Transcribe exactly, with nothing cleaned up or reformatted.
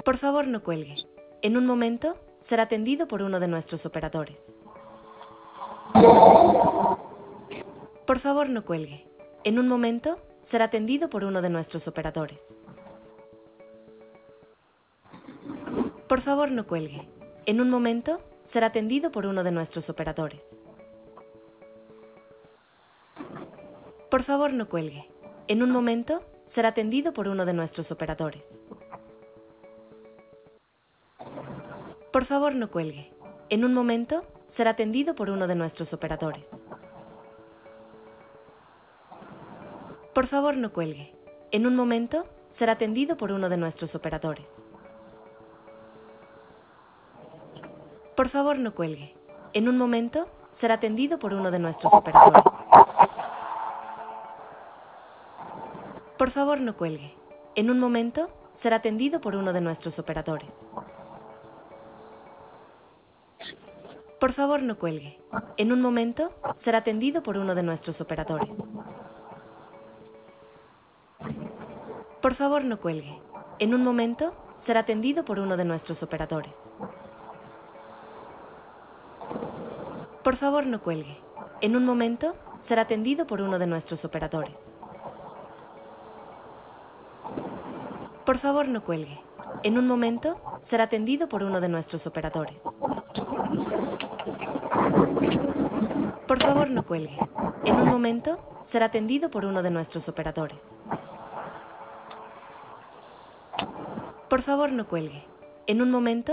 Por favor, no cuelgue. En un momento, será atendido por uno de nuestros operadores. Por favor, no cuelgue. En un momento, será atendido por uno de nuestros operadores. Por favor, no cuelgue. En un momento, será atendido por uno de nuestros operadores. Por favor, no cuelgue. En un momento, será atendido por uno de nuestros operadores. Por favor, no cuelgue. En un momento, será atendido por uno de nuestros operadores. Por favor, no cuelgue. En un momento, será atendido por uno de nuestros operadores. Por favor, no cuelgue. En un momento, será atendido por uno de nuestros operadores. Por favor, no cuelgue. En un momento, será atendido por uno de nuestros operadores. Por favor, no cuelgue. En un momento, será atendido por uno de nuestros operadores. Por favor, no cuelgue. En un momento, será atendido por uno de nuestros operadores. Por favor, no cuelgue. En un momento, será atendido por uno de nuestros operadores. Por favor, no cuelgue. En un momento, será atendido por uno de nuestros operadores. Por favor, no cuelgue. En un momento, será atendido por uno de nuestros operadores. Por favor, no cuelgue. En un momento,